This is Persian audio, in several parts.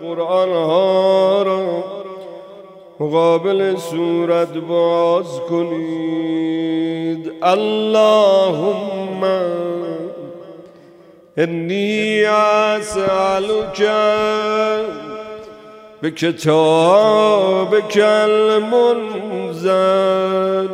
قرآن ها را مقابل صورت باز کنید. اللهم انی اسألک بکتابک المنزل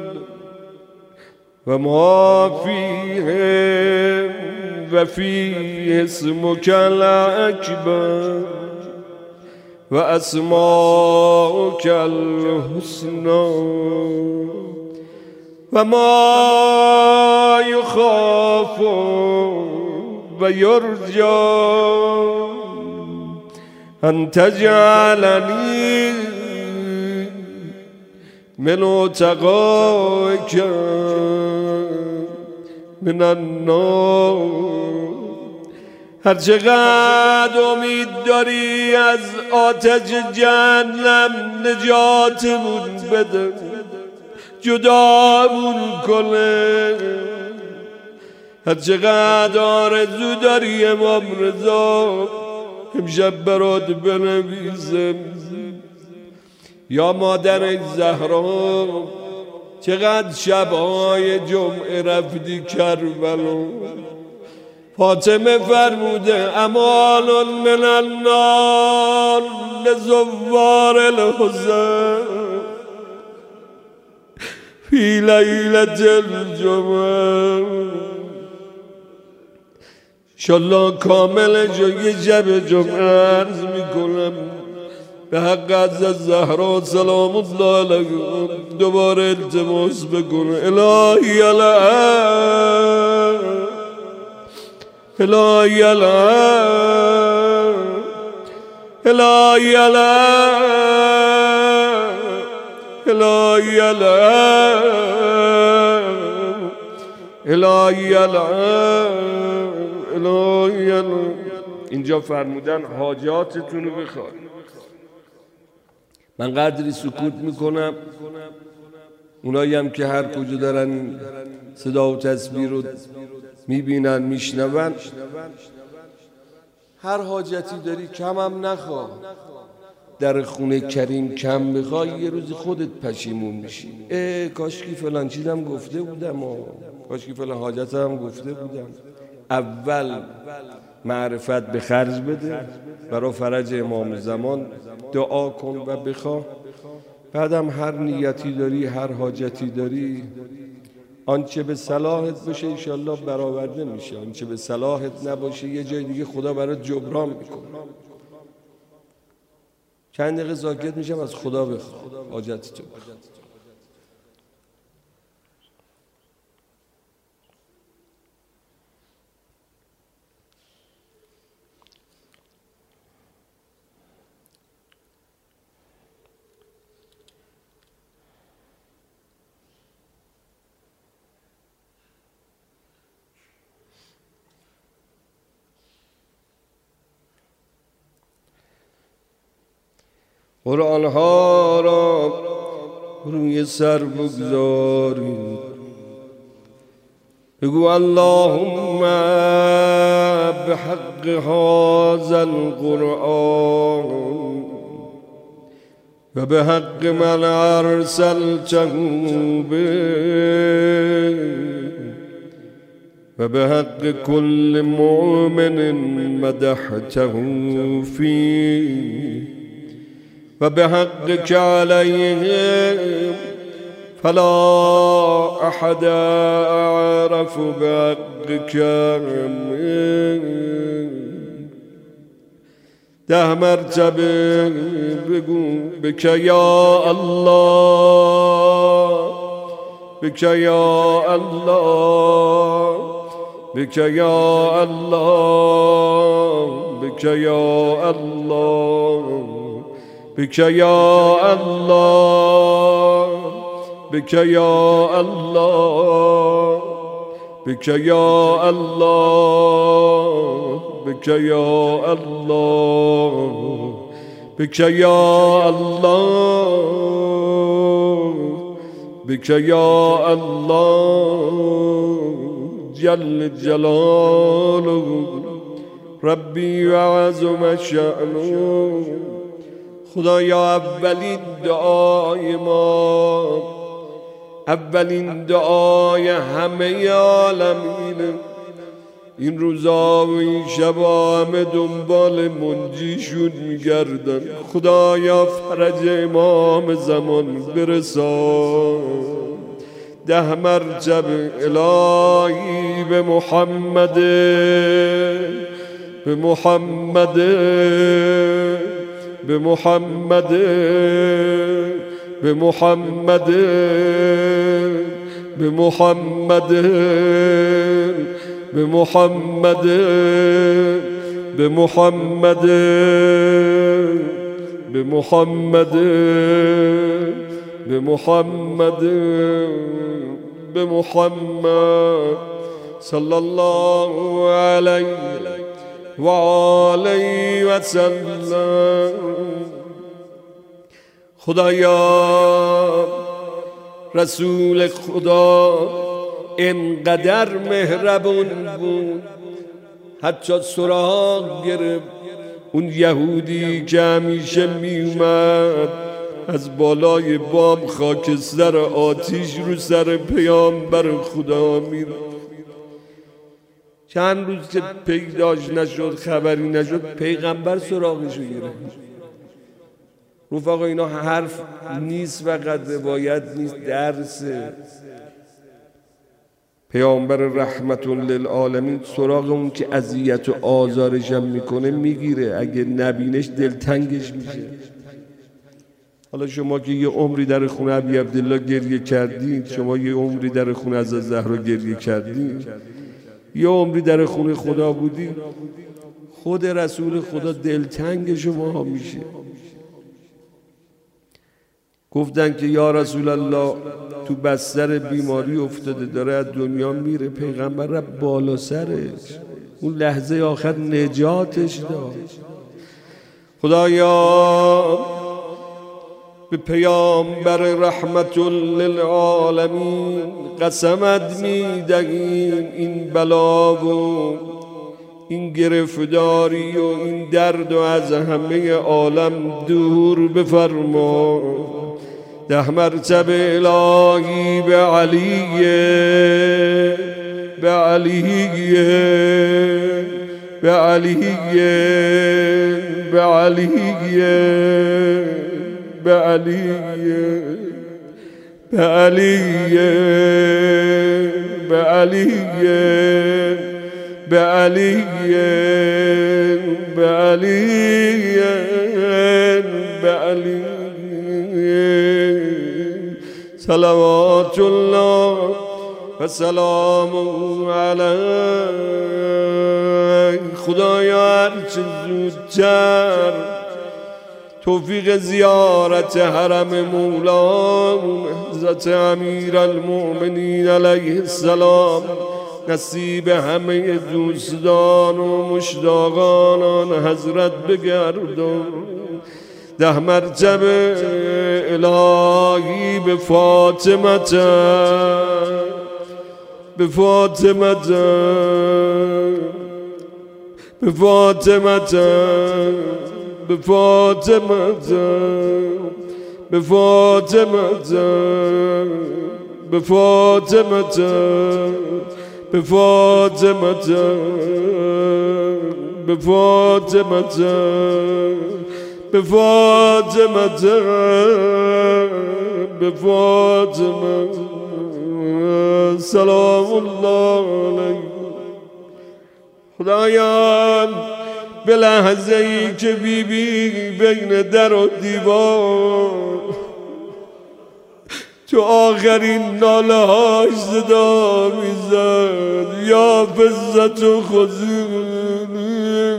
و ما فیه و فیه اسمک الاکبر و اسماؤک الحسنی و ما یخاف و یرجا ان تجعلنی من اتقائک من النار. هر چقدر امید داری از آتش جهنم نجاتمون بده، جدامون کنه. هر چقدر آرزو داری امام رضا امشب برات بنویسم. یا مادر زهرا چقدر شبهای جمعه رفتی کربلا، فاطمه فرموده امان من النار لزوار الحسین فی لیلة الجمعه. انشالله کامل یه شب جمعه عرض میکنم به حق حضرت زهرا سلام الله علیها دوباره التماس بکنه. الهی الان الهی الان الهی الان الهی الان الهی الان. اینجا فرمودن حاجاتتون رو بخواد. من قدری سکوت میکنم، اونایی هم که هر کجا دارن صدا و تسبیح رو میبینن میشنون، هر حاجتی داری کم هم نخواه. در خونه کریم کم بخوای یه روز خودت پشیمون میشی. کاشکی فلان چیزم گفته بودم کاشکی فلان حاجتم گفته بودم. اول معرفت به خرج بده، برای فرج امام زمان دعا کن و بخواه. بعدم هر نیتی داری، هر حاجتی داری، آنچه به صلاحت باشه انشالله برآورده میشه، آنچه به صلاحت نباشه یه جای دیگه خدا برات جبران میکنه. چند دقیقه ساکت میشم، از خدا بخواه حاجتتو. قرآن ها را روی سر بگذارید، بگو اللهم بحق هذا القرآن و بحق من ارسلته به و بحق كل مؤمن مدحته فيه و بحقك عليهم فلا احد اعرف بحقك. 10 مرتبه بگو بک یا الله، بک یا الله، بک یا الله، بک یا الله، بک یا الله، بک یا الله، بک یا الله، بک یا الله، بک یا الله، بک یا الله جل جلاله ربی و عظم شأنه. خدایا اولین دعای ما، اولین دعای همه عالمین، این روزا و این شبا همه دنبال منجیشون میگردن. خدایا فرج امام زمان برسان. 10 مرتب الهی به محمد، به محمد، به محمد، به محمد، به محمد، به محمد، به محمد، به محمد، به محمد، به محمد صلی الله علیه و آله و سلم. خدایا رسول خدا اینقدر مهربون بود حتی سراغ گرفت اون یهودی که همیشه می اومد از بالای بام خاکستر آتیش رو سر پیامبر خدا میره. چند روز که پیداش نشد، خبری نشد، پیغمبر سراغشو گرفت. رفقا اینا حرف نیست، فقط روایت نیست، درسه. پیامبر رحمت للعالمین سراغ اون که اذیت و آزارش هم میکنه میگیره، اگه نبینش دلتنگش میشه. حالا شما که یه عمری در خونه ابی عبدالله گریه کردید، شما یه عمری در خونه از زهرا گریه کردید، یه عمری در خونه خدا بودید، خود رسول خدا دلتنگ شما میشه. گفتن که یا رسول الله تو بستر بیماری افتاده، داره از دنیا میره. پیغمبر رفت بالا سرش، اون لحظه آخر نجاتش داد. خدایا به پیامبر رحمت للعالمین قسمت میدهیم این بلا و این گرفتاری و این درد و از همه عالم دور بفرما. 10 مرتبه الهی به علیه، به علیه، به علیه، به علیه، به علیه، به علیه، به علیه، به علیه، به علیه، به علیه. صلوات الله و سلامه علیه. خدایا هرچه زودتر توفیق زیارت حرم مولا حضرت امیر المؤمنین علیه السلام نصیب همه دوستان و مشتاقان آن حضرت بگردان. 10 مرتبه الهی به فاطمه، به فاطمه، به فاطمه، به فاطمه، به فاطمه، به فاطمه، به فاطمه، به فاطمه، به فاطمه، به فاطمه سلام الله علیه. خدایا به لحظه ای که بیبی بین در و دیوار تو آخرین ناله هاش صدا میزد یا فزت و خزین،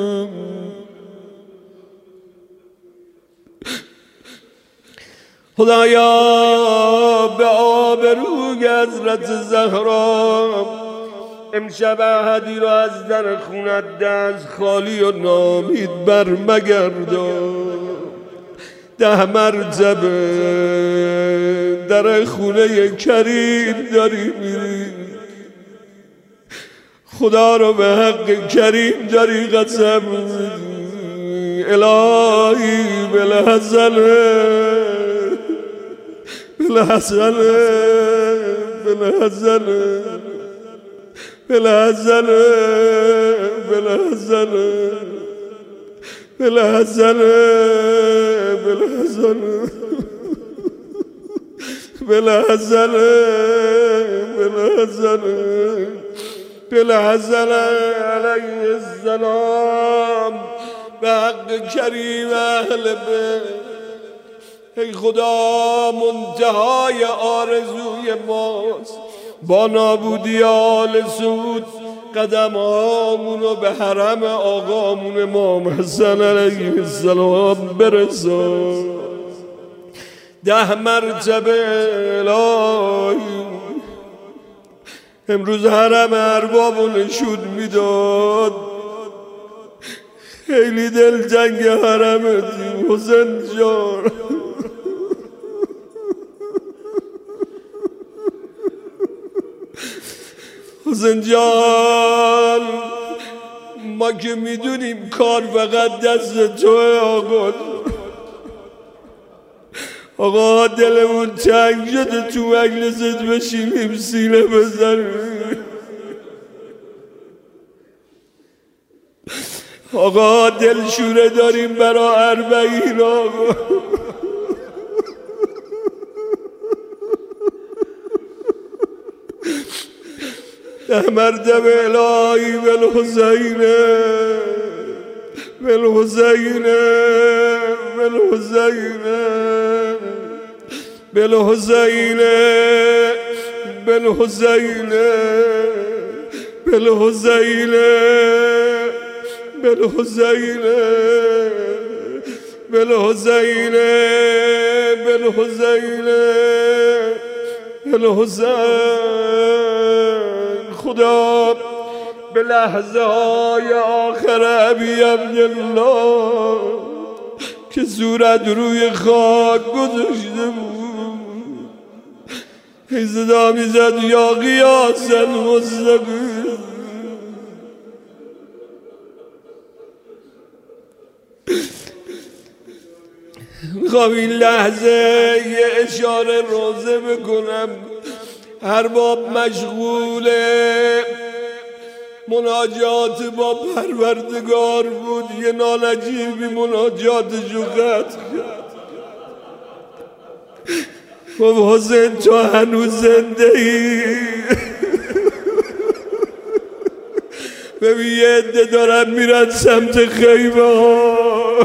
خدایا به آبروی حضرت زهرا امشب احدی رو از در خونت دست خالی و نامید بر مگردان. 10 مرتبه در خونه کریم داری میری. خدا رو به حق کریم داری قسم میدی الهی بالحسن بالحسن بالحسن بالحسن بالحسن بالحسن بالحسن بالحسن بالحسن بالحسن علیه السلام به حق کریم اهل بیت. ای خدا منتهای آرزوی ماست با نابودی آل سعود قدمهامونو به حرم آقامون امام حسن علیه السلام برسان. 10 مرتبه الهی امروز حرم اربابو نشون میداد. خیلی دلتنگ حرمتی حسین جان. حسین جان ما که میدونیم کار فقط دست توه آقا. آقا دلمون تنگ شده تو مجلست بشینیم سینه بزنیم. آقا دلشوره داریم برا 40 آقا. ده مرتبه الهی بالحسین بالحسین بالحسین بالحسین بالحسین بالحسین بالحسین بالحسین بالحسین بالحسین. خدا به لحظه های آخر ابی عبدالله که صورت روی خاک گذاشته بود هی صدا میزد یا غیاث المستقیم. میخوام این لحظه یه اشاره روزه بکنم. هر باب مشغوله مناجات با پروردگار بود، یه نانجیبی مناجاتشو قطع کرد. خب حسین تو هنوز زنده ای؟ ببین یه عده دارن میرن سمت خیمه ها.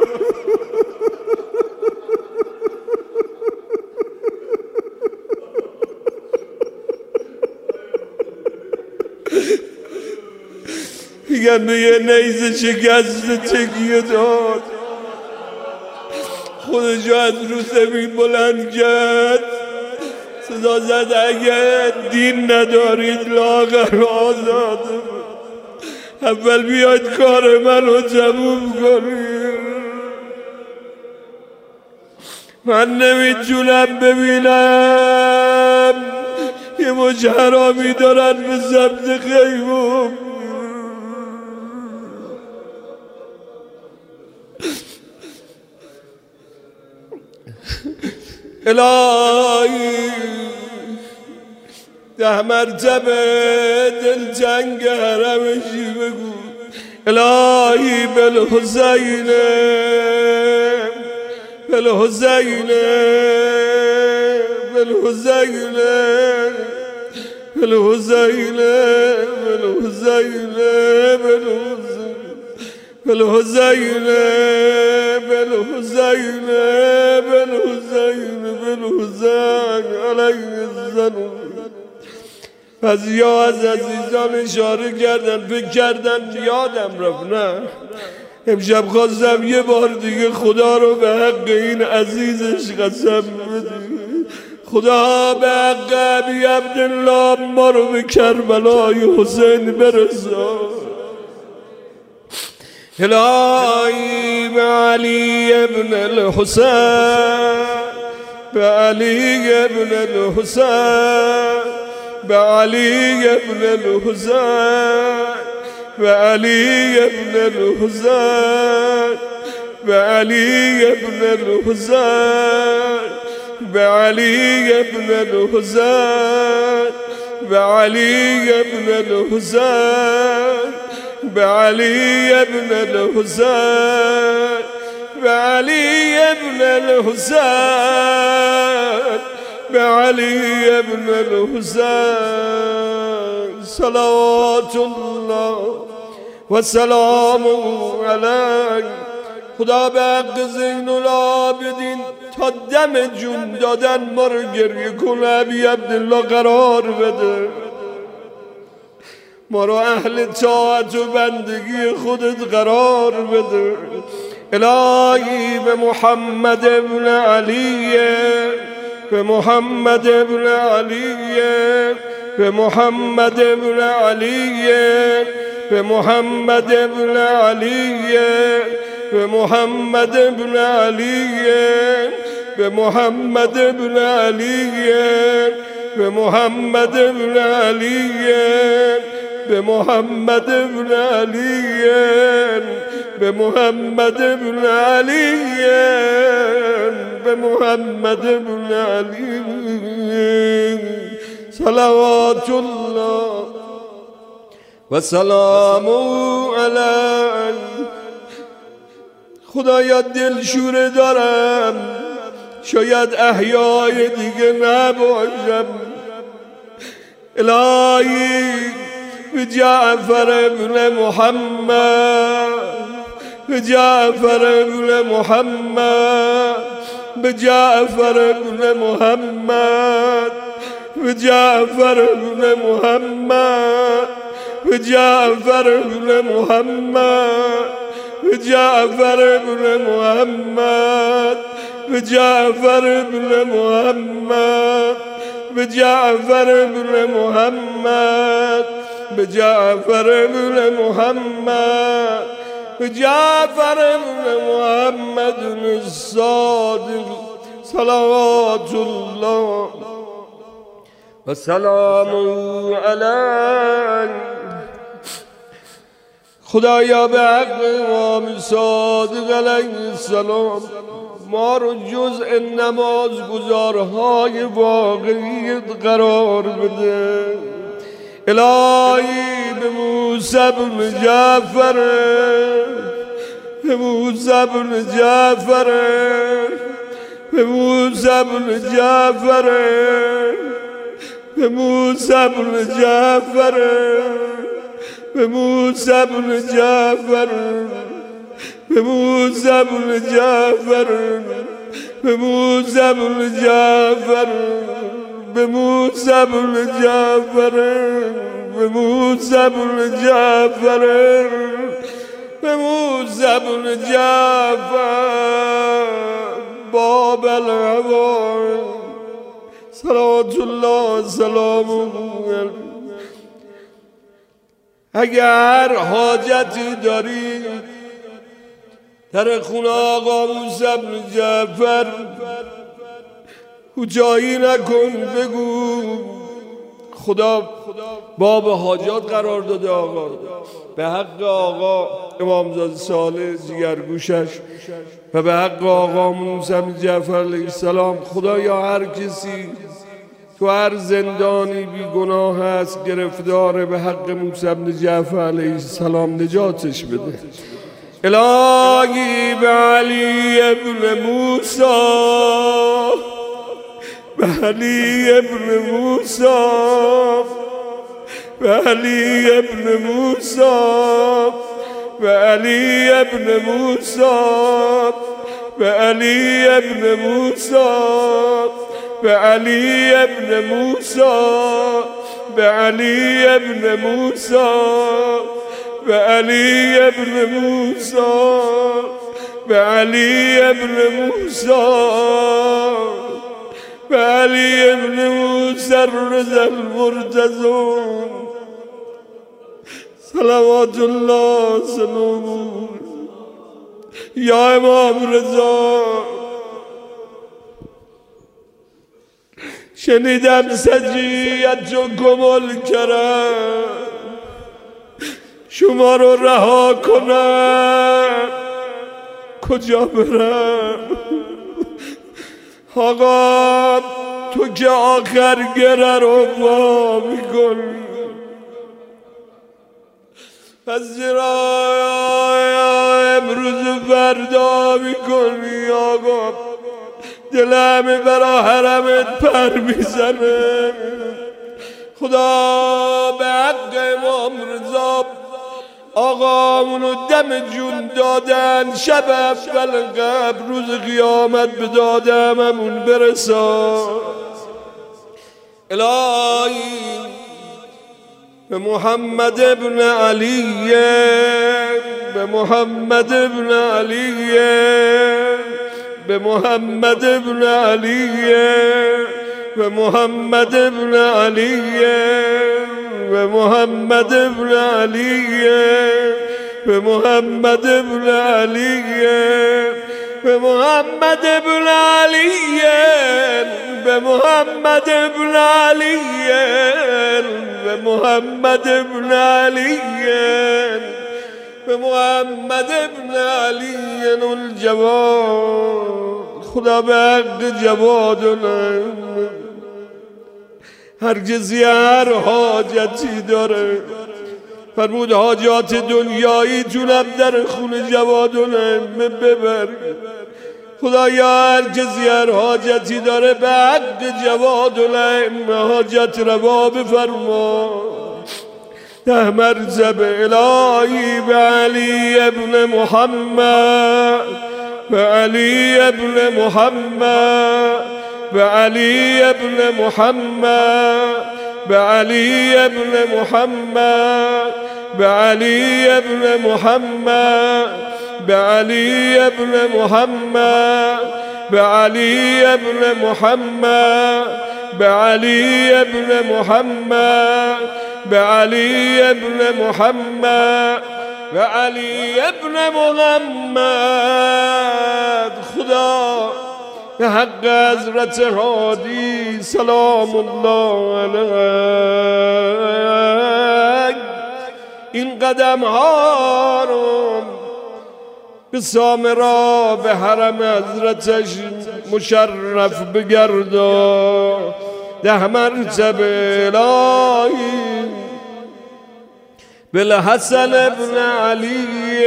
میگن به یه نیزه شکست تکیه داد، خودشو از رو زمین بلند کرد، صدا زد اگه دین ندارید لاغر آزاد اول بیاید کار منو تموم کنید. من نمیتونم ببینم یه مش حرامی دارن به سمت خیمه. الهی 10 مرتبه دلتنگ حرمشی بگو الهی بالحسین بالحسین بالحسین بالحسین بالحسین بالحسین بالحسین بالحسین بالحسین علیه السلام. بعضیا از عزیزان اشاره کردن فکر کردن یادم رفت. نه، امشب خواستم یه بار دیگه خدا رو به حق این عزیزش قسم بدیم. خدا به حق ابی عبدالله ما رو به کربلای حسین برسان. الهی به علی ابن الحسین به علی ابن الحسین به علی ابن الحسین به علی ابن الحسین به علی ابن الحسین به علی ابن الحسین به علی ابن الحسین به علی ابن الحسین به علی ابن الحسین به علی ابن الحسین صلوات الله و سلام علیه. خدا به حق زین العابدین تا دم جون دادن ما رو گریه کنه، ابی عبدالله قرار بده، ما رو اهل طاعت و بندگی خودت قرار بده. الهی به محمد ابن علی، به محمد ابن علی، به محمد ابن علی، به محمد ابن علی، به محمد ابن علی، به محمد ابن علی، به محمد ابن علی، به محمد ابن علی، به محمد ابن علی، به محمد ابن علی صلوات الله و سلام علیه. خدایا دلشوره دارم، شاید احیای دیگه نباشم. الهی به جعفر ابن محمد، به جعفر ابن محمد، به جعفر ابن محمد، به جعفر ابن محمد، به جعفر ابن محمد، به جعفر ابن محمد، به جعفر ابن محمد، به جعفر ابن محمد، به جعفر ابن محمد، به جعفر ابن محمد الصادق صلوات الله و سلام علیه. خدایا به حق امام صادق علیه السلام ما رو جزء نمازگزارهای واقعیت قرار بده. الهی به موسی بن جعفر، به موسی بن جعفر، به موسی بن جعفر، به موسی بن جعفر، به موسی بن جعفر، به موسی بن جعفر، به موسی بن جعفر، به موسی بن جعفر، به موسی بن جعفر، به موسی بن جعفر باب الهوى صلوات الله سلامه. اگر حاجتی داری در خونه آقا موسی بن جعفر کوتاهی نکن، بگو خدا باب حاجات قرار داده آقا. به حق آقا امامزاده صالح جگرگوشش و به حق آقا موسی بن جعفر علیه السلام، خدایا هر کسی تو هر زندانی بی گناه هست گرفتاره، به حق موسی بن جعفر علیه السلام نجاتش بده. الهی به علی ابن موسی، به علی ابن موسی، به علی ابن موسی، به علی ابن موسی، به علی ابن موسی، به علی ابن موسی، به علی ابن موسی، به علی ابن موسی، به علی ابن موسی، به علی ابن موسی الرضا المرتضی صلوات الله سلامه. یا امام رضا شنیدم سجیت و گمل کرم شما رو رها کنم کجا برم؟ آقا تو که آخر گره رو وا میکنی پس امروز فردا میکنی آقا دلم برا حرمت پر میزنه. خدا به حق امام رضا آقامونو دم جون دادن شب اول قبل روز قیامت به دادممون برسان. الهی به محمد ابن علی به محمد ابن علی به محمد ابن علی به محمد ابن علی به محمد ابن علی به محمد ابن علی به محمد ابن علی به محمد ابن علی به محمد ابن علی به محمد ابن علی الجواد. خدا به حق جوادنا هر کسی هر حاجتی داره فرمود حاجات دنیایی جونم در خون جوادنا ببر. خدایا هر کسی هر حاجتی داره به حق جوادنا حاجت روا بفرما. ده مرتبه الهی به علی ابن محمد به علی ابن محمد به علی ابن محمد به علی ابن محمد به علی ابن محمد به علی ابن محمد به علی ابن محمد به علی ابن محمد به علی ابن محمد به علی ابن محمد. خدا به حق حضرت هادی سلام الله علیه این قدم ها رو به سامرا به حرم حضرتش مشرف بگردا. ده مرتبه الهی بالحسن ابن علی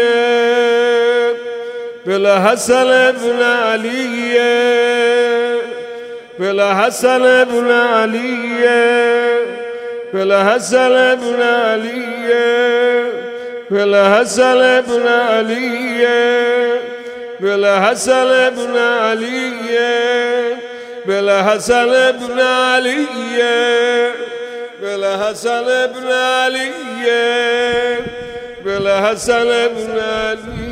بالحسن ابن علی بالحسن ابن علی بالحسن ابن علی بالحسن ابن علی بالحسن ابن علی بالحسن ابن علی بالحسن ابن علی بالحسن ابن علی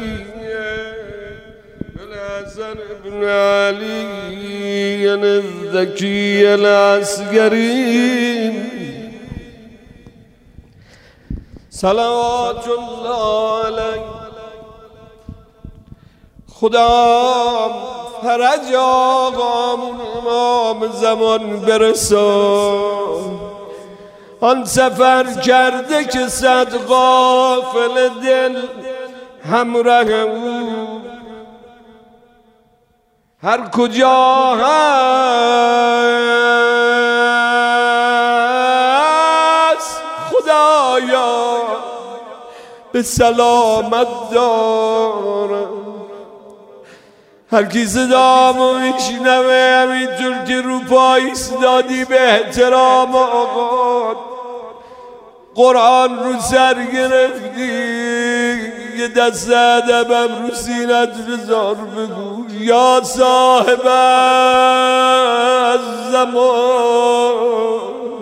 بالحسن ابن علی الذکی العسکری صلوات الله علیه. خدا فرج آقامون امام زمان برسان. آن سفر کرده که صد غافل دل همراه او هر کجا هست خدایا به سلامت دارم. هر کی صدامو میشنوه همینطور که رو پای ایستادی به احترام آقا قرآن رو سر گرفتی یه دست ادبم رو سینت بذار بگو یا صاحب الزمان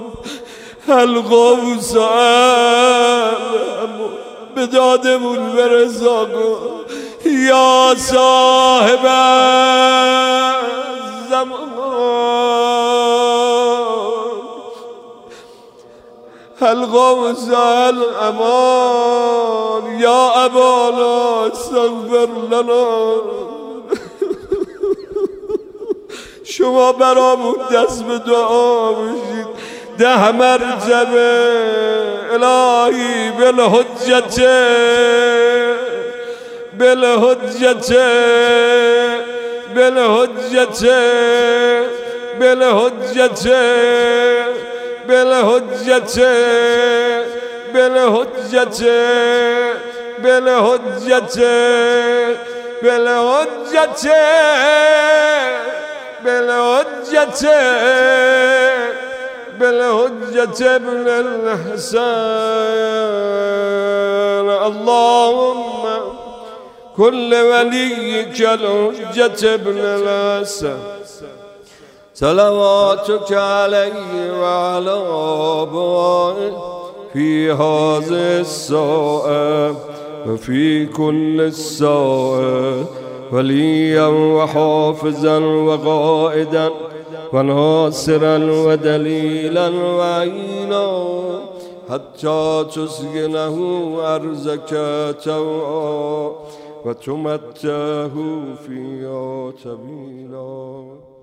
الغوث به دادمون برسا کن یا صاحب الزمان الغوث الامان یا ابانا استغفر لنا. شما برامون دست به دعا بشید 10 مرتبه الهی بالحجت بالحجت بالحجت بالحجت بالحجت بالحجت بالحجت بالحجت بالحجت بالحجت ابن الحسن اللهم كل وليك الحجة ابن الحسن صلواتك عليه وعلى آبائه في هذه الساعة وفي كل الساعة وليا وحافظا وقائدا وناصرا ودليلا وعينا حتى تسكنه أرزك توعا وتمتعه فيها طويلا.